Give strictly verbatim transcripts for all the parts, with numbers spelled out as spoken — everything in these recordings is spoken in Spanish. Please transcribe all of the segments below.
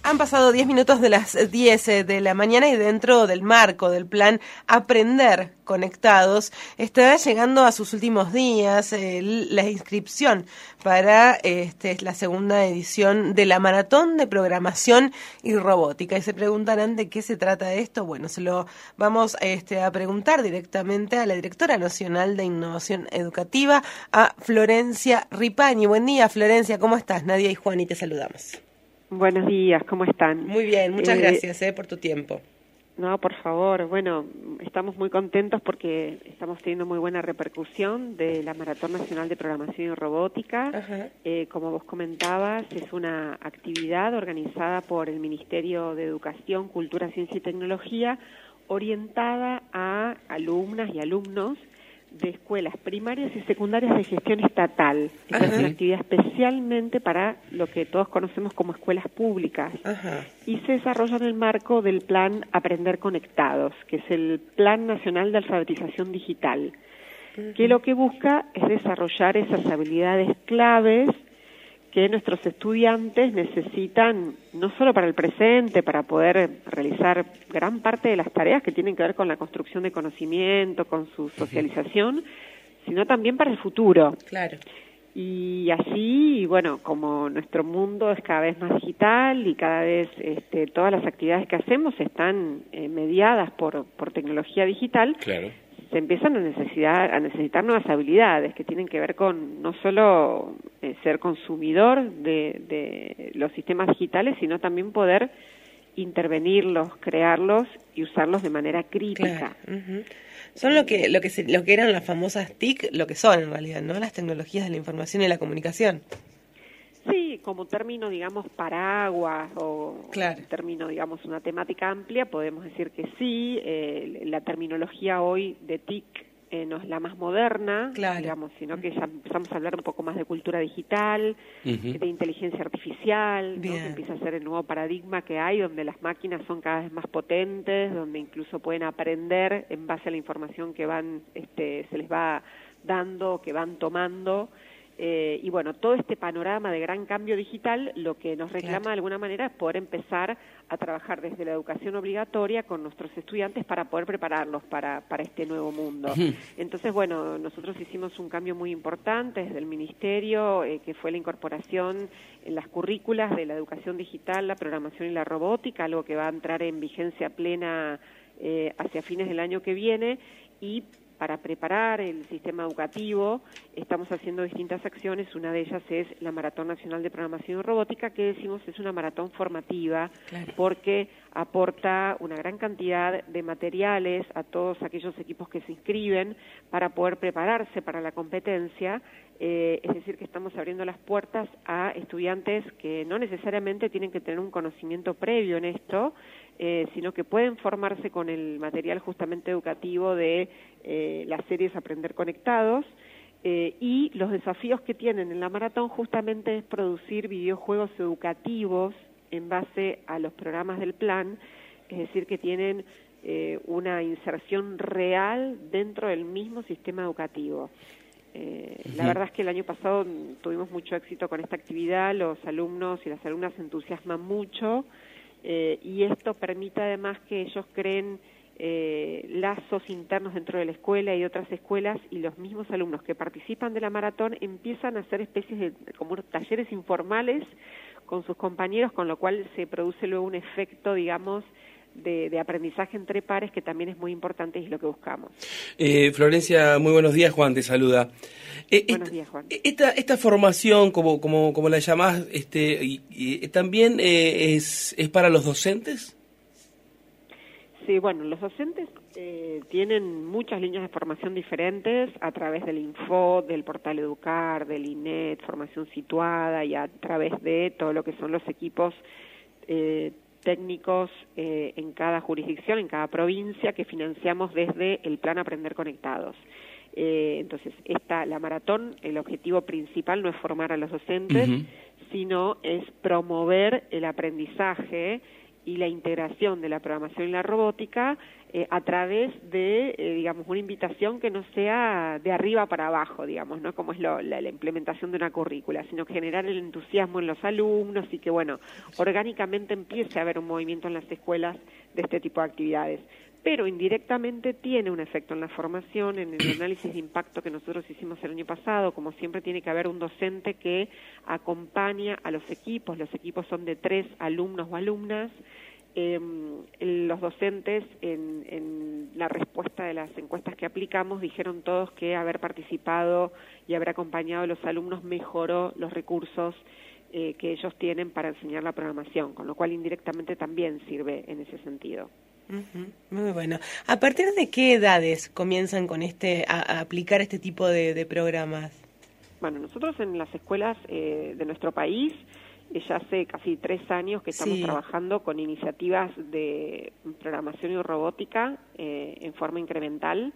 Han pasado diez minutos de las diez de la mañana y dentro del marco del plan Aprender Conectados está llegando a sus últimos días eh, la inscripción para este, la segunda edición de la Maratón de Programación y Robótica. Y se preguntarán de qué se trata esto. Bueno, se lo vamos este, a preguntar directamente a la Directora Nacional de Innovación Educativa, a Florencia Ripani. Buen día, Florencia, ¿cómo estás? Nadia y Juan y te saludamos. Buenos días, ¿cómo están? Muy bien, muchas eh, gracias eh, por tu tiempo. No, por favor, bueno, estamos muy contentos porque estamos teniendo muy buena repercusión de la Maratón Nacional de Programación y Robótica. Eh, como vos comentabas, es una actividad organizada por el Ministerio de Educación, Cultura, Ciencia y Tecnología, orientada a alumnas y alumnos de escuelas primarias y secundarias de gestión estatal. Esta es una actividad especialmente para lo que todos conocemos como escuelas públicas. Ajá. Y se desarrolla en el marco del Plan Aprender Conectados, que es el Plan Nacional de Alfabetización Digital, uh-huh. que lo que busca es desarrollar esas habilidades claves que nuestros estudiantes necesitan no solo para el presente, para poder realizar gran parte de las tareas que tienen que ver con la construcción de conocimiento, con su socialización, sino también para el futuro. Claro. Y así, bueno, como nuestro mundo es cada vez más digital y cada vez este, todas las actividades que hacemos están eh, mediadas por, por tecnología digital, claro. se empiezan a necesitar, a necesitar nuevas habilidades que tienen que ver con no solo eh, ser consumidor de, de los sistemas digitales, sino también poder intervenirlos, crearlos y usarlos de manera crítica. Claro. Uh-huh. Son lo que lo que se, lo que eran las famosas T I C, lo que son en realidad, ¿no? Las tecnologías de la información y la comunicación. Sí, como término, digamos, paraguas o claro. término, digamos, una temática amplia, podemos decir que sí. Eh, la terminología hoy de T I C eh, no es la más moderna, claro. digamos, sino que ya empezamos a hablar un poco más de cultura digital, uh-huh. de inteligencia artificial, ¿no? Que empieza a ser el nuevo paradigma que hay, donde las máquinas son cada vez más potentes, donde incluso pueden aprender en base a la información que van, este, se les va dando, que van tomando. Eh, y bueno, todo este panorama de gran cambio digital lo que nos reclama claro. de alguna manera es poder empezar a trabajar desde la educación obligatoria con nuestros estudiantes para poder prepararlos para, para este nuevo mundo. Uh-huh. Entonces, bueno, nosotros hicimos un cambio muy importante desde el Ministerio, eh, que fue la incorporación en las currículas de la educación digital, la programación y la robótica, algo que va a entrar en vigencia plena eh, hacia fines del año que viene, y para preparar el sistema educativo estamos haciendo distintas acciones. Una de ellas es la Maratón Nacional de Programación y Robótica, que decimos es una maratón formativa, claro. porque aporta una gran cantidad de materiales a todos aquellos equipos que se inscriben para poder prepararse para la competencia. Eh, es decir, que estamos abriendo las puertas a estudiantes que no necesariamente tienen que tener un conocimiento previo en esto, eh, sino que pueden formarse con el material justamente educativo de eh, las series Aprender Conectados, eh, y los desafíos que tienen en la maratón justamente es producir videojuegos educativos en base a los programas del plan, es decir, que tienen eh, una inserción real dentro del mismo sistema educativo. Eh, uh-huh. La verdad es que el año pasado tuvimos mucho éxito con esta actividad, los alumnos y las alumnas se entusiasman mucho, eh, y esto permite además que ellos creen eh, lazos internos dentro de la escuela y otras escuelas, y los mismos alumnos que participan de la maratón empiezan a hacer especies de como talleres informales con sus compañeros, con lo cual se produce luego un efecto, digamos, De, de aprendizaje entre pares, que también es muy importante y es lo que buscamos. Eh, Florencia, muy buenos días. Juan te saluda. Eh, buenos esta, días, Juan. Esta, esta formación, como, como, como la llamás, este, y, y, ¿también eh, es, es para los docentes? Sí, bueno, los docentes eh, tienen muchas líneas de formación diferentes a través del Info, del portal Educar, del I N E T, formación situada, y a través de todo lo que son los equipos eh, técnicos eh, en cada jurisdicción, en cada provincia, que financiamos desde el Plan Aprender Conectados. Eh, entonces, esta, la maratón, el objetivo principal no es formar a los docentes, uh-huh. sino es promover el aprendizaje y la integración de la programación y la robótica eh, a través de, eh, digamos, una invitación que no sea de arriba para abajo, digamos, ¿no? Como es lo, la, la implementación de una currícula, sino generar el entusiasmo en los alumnos y que, bueno, orgánicamente empiece a haber un movimiento en las escuelas de este tipo de actividades. Pero indirectamente tiene un efecto en la formación, en el análisis de impacto que nosotros hicimos el año pasado. Como siempre, tiene que haber un docente que acompaña a los equipos. Los equipos son de tres alumnos o alumnas. Eh, los docentes, en, en la respuesta de las encuestas que aplicamos, dijeron todos que haber participado y haber acompañado a los alumnos mejoró los recursos eh, que ellos tienen para enseñar la programación, con lo cual indirectamente también sirve en ese sentido. Uh-huh. Muy bueno. ¿A partir de qué edades comienzan con este a, a aplicar este tipo de, de programas? Bueno, nosotros en las escuelas eh, de nuestro país eh, ya hace casi tres años que estamos sí. trabajando con iniciativas de programación y robótica eh, en forma incremental,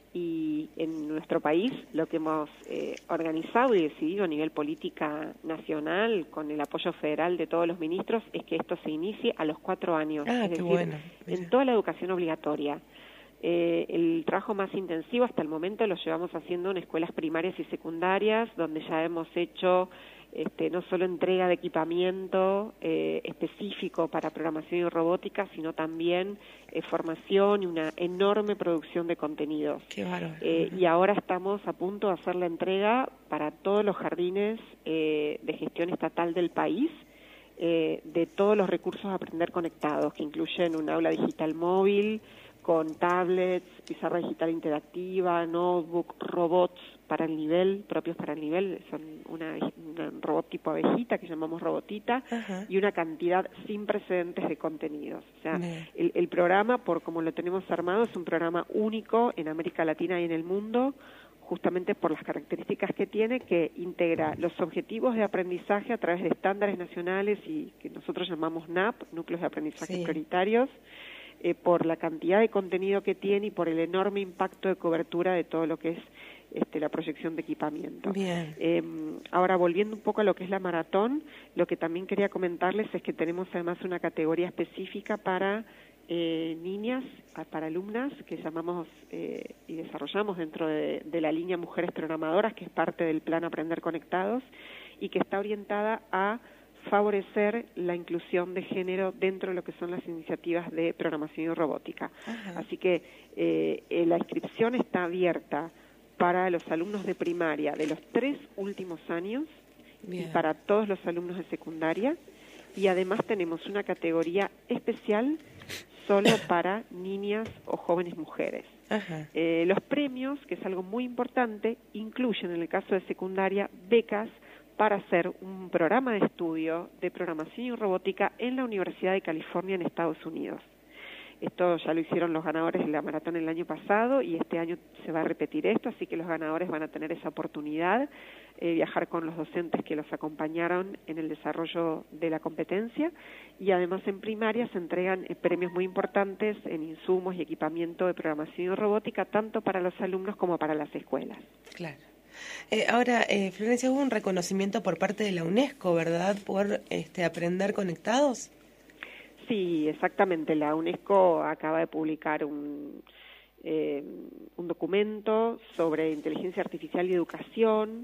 y en nuestro país lo que hemos eh, organizado y decidido a nivel política nacional con el apoyo federal de todos los ministros es que esto se inicie a los cuatro años, ah, es qué decir, bueno. en toda la educación obligatoria. Eh, el trabajo más intensivo hasta el momento lo llevamos haciendo en escuelas primarias y secundarias, donde ya hemos hecho este, no solo entrega de equipamiento eh, específico para programación y robótica, sino también eh, formación y una enorme producción de contenidos. Qué bárbaro. Eh, y ahora estamos a punto de hacer la entrega para todos los jardines eh, de gestión estatal del país, eh, de todos los recursos a aprender conectados, que incluyen un aula digital móvil, con tablets, pizarra digital interactiva, notebook, robots para el nivel, propios para el nivel, son una, una robot tipo abejita que llamamos robotita, uh-huh. y una cantidad sin precedentes de contenidos. O sea, el, el programa, por como lo tenemos armado, es un programa único en América Latina y en el mundo, justamente por las características que tiene, que integra los objetivos de aprendizaje a través de estándares nacionales y que nosotros llamamos N A P, Núcleos de Aprendizaje sí. Prioritarios, Eh, por la cantidad de contenido que tiene y por el enorme impacto de cobertura de todo lo que es este, la proyección de equipamiento. Bien. Eh, ahora, volviendo un poco a lo que es la maratón, lo que también quería comentarles es que tenemos además una categoría específica para eh, niñas, para alumnas, que llamamos eh, y desarrollamos dentro de, de la línea Mujeres Programadoras, que es parte del Plan Aprender Conectados, y que está orientada a favorecer la inclusión de género dentro de lo que son las iniciativas de programación y robótica. Ajá. Así que eh, eh, la inscripción está abierta para los alumnos de primaria de los tres últimos años. Bien. Y para todos los alumnos de secundaria, y además tenemos una categoría especial solo para niñas o jóvenes mujeres. Ajá. Eh, los premios, que es algo muy importante, incluyen en el caso de secundaria becas para hacer un programa de estudio de programación y robótica en la Universidad de California en Estados Unidos. Esto ya lo hicieron los ganadores de la maratón el año pasado y este año se va a repetir esto, así que los ganadores van a tener esa oportunidad, eh, viajar con los docentes que los acompañaron en el desarrollo de la competencia, y además en primaria se entregan eh, premios muy importantes en insumos y equipamiento de programación y robótica, tanto para los alumnos como para las escuelas. Claro. Eh, ahora, eh, Florencia, hubo un reconocimiento por parte de la UNESCO, ¿verdad?, por este, Aprender Conectados. Sí, exactamente. La UNESCO acaba de publicar un, eh, un documento sobre inteligencia artificial y educación,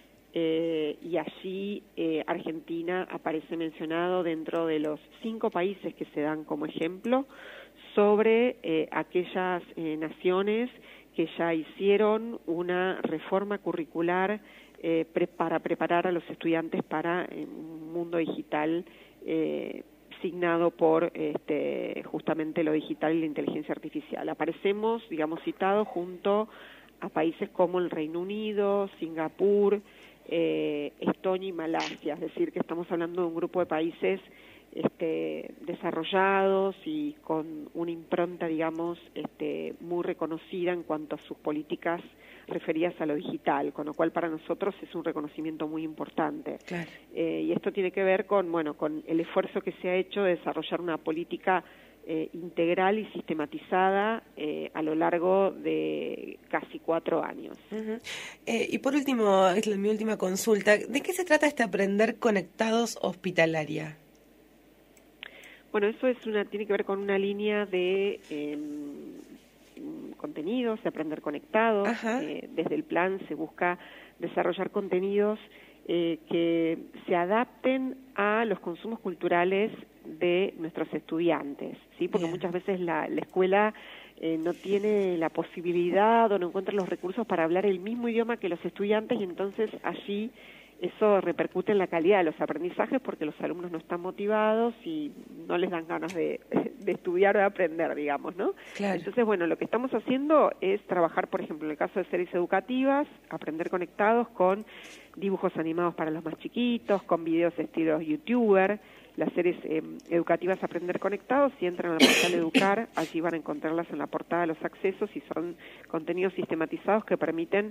eh, y allí eh, Argentina aparece mencionado dentro de los cinco países que se dan como ejemplo sobre eh, aquellas eh, naciones que ya hicieron una reforma curricular eh, pre para preparar a los estudiantes para eh, un mundo digital eh, signado por este, justamente lo digital y la inteligencia artificial. Aparecemos, digamos, citados junto a países como el Reino Unido, Singapur, eh, Estonia y Malasia, es decir, que estamos hablando de un grupo de países Este, desarrollados y con una impronta, digamos, este, muy reconocida en cuanto a sus políticas referidas a lo digital, con lo cual para nosotros es un reconocimiento muy importante. Claro. Eh, y esto tiene que ver con, bueno, con el esfuerzo que se ha hecho de desarrollar una política eh, integral y sistematizada eh, a lo largo de casi cuatro años. Uh-huh. Eh, y por último, es mi última consulta, ¿de qué se trata este Aprender Conectados Hospitalaria? Bueno, eso es una tiene que ver con una línea de eh, contenidos, de aprender conectados. Eh, desde el plan se busca desarrollar contenidos eh, que se adapten a los consumos culturales de nuestros estudiantes, ¿sí? Porque Bien. muchas veces la, la escuela eh, no tiene la posibilidad o no encuentra los recursos para hablar el mismo idioma que los estudiantes, y entonces allí eso repercute en la calidad de los aprendizajes porque los alumnos no están motivados y no les dan ganas de, de estudiar o de aprender, digamos, ¿no? Claro. Entonces, bueno, lo que estamos haciendo es trabajar, por ejemplo, en el caso de series educativas, aprender conectados con dibujos animados para los más chiquitos, con videos estilos youtuber. Las series eh, educativas Aprender Conectados, si entran al portal Educar, allí van a encontrarlas en la portada de los accesos y son contenidos sistematizados que permiten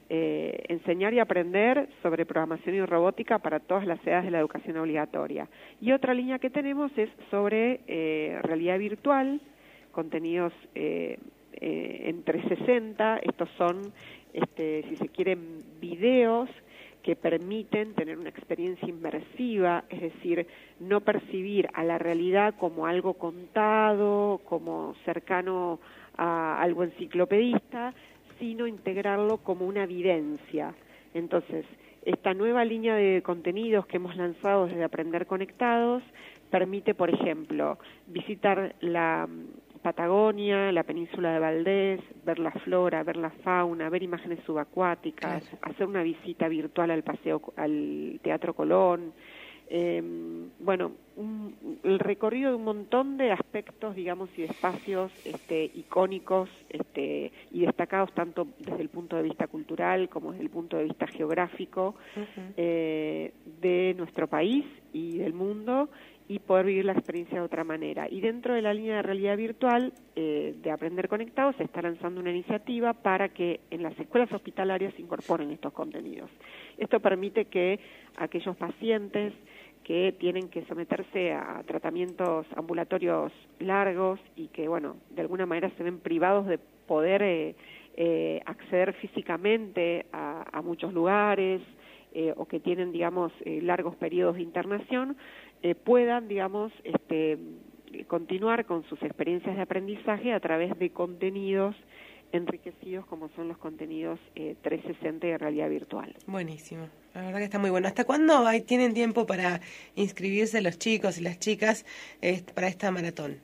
eh, enseñar y aprender sobre programación y robótica para todas las edades de la educación obligatoria. Y otra línea que tenemos es sobre eh, realidad virtual, contenidos eh, eh, en trescientos sesenta, estos son, este, si se quieren, videos que permiten tener una experiencia inmersiva, es decir, no percibir a la realidad como algo contado, como cercano a algo enciclopedista, sino integrarlo como una vivencia. Entonces, esta nueva línea de contenidos que hemos lanzado desde Aprender Conectados permite, por ejemplo, visitar la Patagonia, la península de Valdés, ver la flora, ver la fauna, ver imágenes subacuáticas, claro. hacer una visita virtual al paseo, al Teatro Colón, eh, bueno, un, el recorrido de un montón de aspectos, digamos, y de espacios este, icónicos este, y destacados tanto desde el punto de vista cultural como desde el punto de vista geográfico uh-huh. eh, de nuestro país y del mundo, y poder vivir la experiencia de otra manera. Y dentro de la línea de realidad virtual eh, de Aprender Conectados se está lanzando una iniciativa para que en las escuelas hospitalarias se incorporen estos contenidos. Esto permite que aquellos pacientes que tienen que someterse a tratamientos ambulatorios largos y que, bueno, de alguna manera se ven privados de poder eh, eh, acceder físicamente a, a muchos lugares, Eh, o que tienen, digamos, eh, largos periodos de internación, eh, puedan, digamos, este, continuar con sus experiencias de aprendizaje a través de contenidos enriquecidos como son los contenidos eh, trescientos sesenta de realidad virtual. Buenísimo, la verdad que está muy bueno. ¿Hasta cuándo hay, tienen tiempo para inscribirse los chicos y las chicas eh, para esta maratón?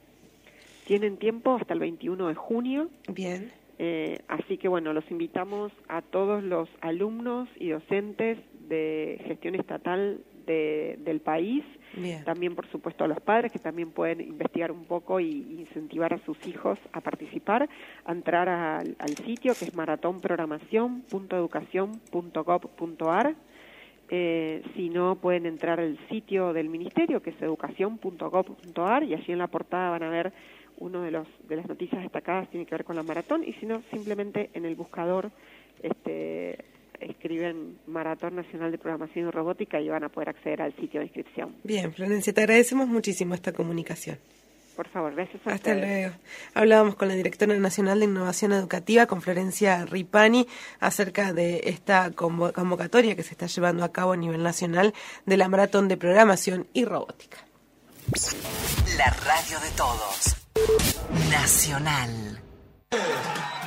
Tienen tiempo hasta el veintiuno de junio. Bien. Eh, así que bueno, los invitamos a todos los alumnos y docentes de gestión estatal de, del país, Bien. También por supuesto a los padres que también pueden investigar un poco y incentivar a sus hijos a participar, a entrar al, al sitio que es maratón programación punto educación punto gob punto ar. Eh, si no, pueden entrar al sitio del ministerio que es educación punto gob punto ar y allí en la portada van a ver uno de los de las noticias destacadas tiene que ver con la maratón, y si no, simplemente en el buscador este, escriben Maratón Nacional de Programación y Robótica y van a poder acceder al sitio de inscripción. Bien, Florencia, te agradecemos muchísimo esta comunicación. Por favor, gracias a Hasta ustedes. luego. Hablábamos con la Directora Nacional de Innovación Educativa, con Florencia Ripani, acerca de esta convocatoria que se está llevando a cabo a nivel nacional de la Maratón de Programación y Robótica. La radio de todos. Nacional.